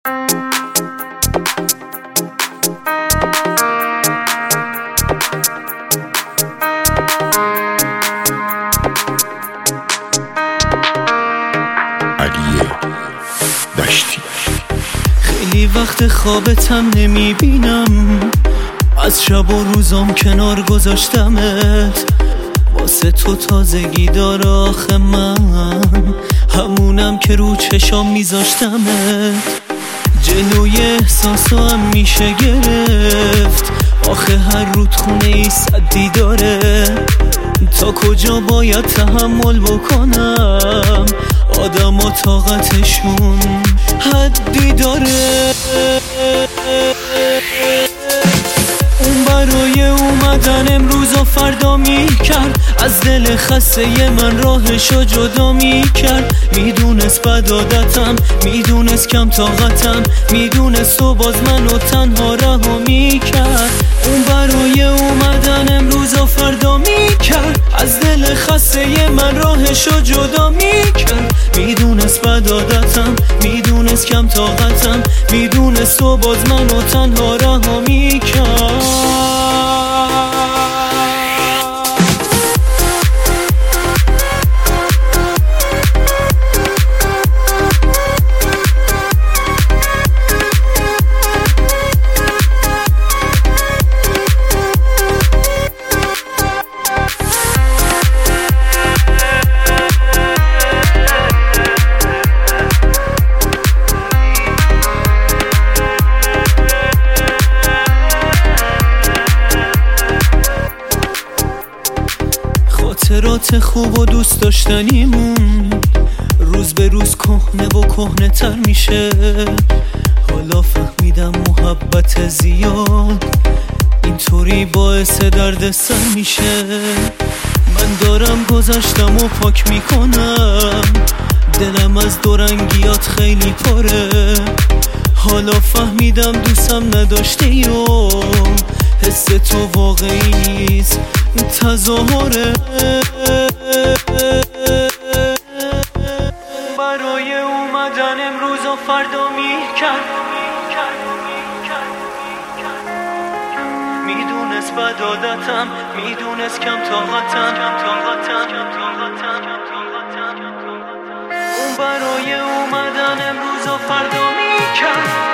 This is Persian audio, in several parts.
خیلی وقت خوابتم نمیبینم، از شب و روزام کنار گذاشتمت، واسه تو تازگی داره آخه من همونم که رو چشام میذاشتمت. جلوی احساسام میشه گرفت، آخه هر رودخونه ای صد دیداره، تا کجا باید تحمل بکنم، آدم ها طاقتشون حدی داره. اون برای اومدن امروز و فردا میکرد، از دل خسته من راهشو جدا میکرد، میدونست بد عادتم، میدونست کم طاقتم، میدونست و باز منو تنها رها میکرد. اون برای اومدن امروز و فردا میکرد، از دل خسته من راهشو جدا میکرد، میدونست بد عادتم، میدونست کم طاقتم، میدونست و باز منو تنها رها میکرد. خاطرات خوب و دوست داشتنیمون روز به روز کهنه و کهنه تر میشه، حالا فهمیدم محبت زیاد اینطوری باعث درد سر میشه. من دارم گذشتم و پاک میکنم، دلم از دورنگیات خیلی پره، حالا فهمیدم دوستم نداشتی و حس تو واقعی نیست تظاهره. برای اومدن امروز و فردا میکرد، میدونست بد عادتم، میدونست کم طاقتم، اون برای اومدن امروز و فردا میکرد.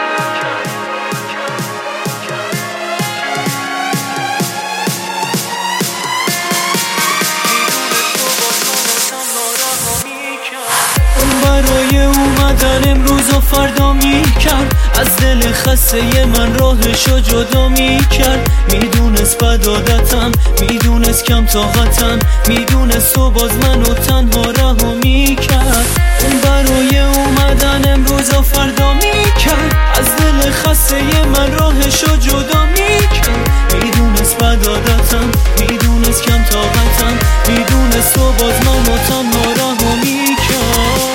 برای اومدن امروز و فردا میکرد، از دل خسته من راهشو جدا میکرد، میدونست بد عادتم، میدونست کم طاقتم، میدونست و باز منو تنها رها میکرد. اون برای اومدن امروز و فردا میکرد، از دل خسته من راهشو جدا میکرد، میدونست بد عادتم، میدونست کم طاقتم، میدونست و باز منو تنها رها میکرد.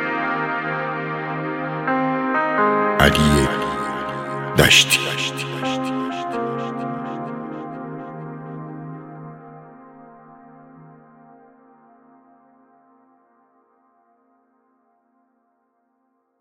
علی دشتی.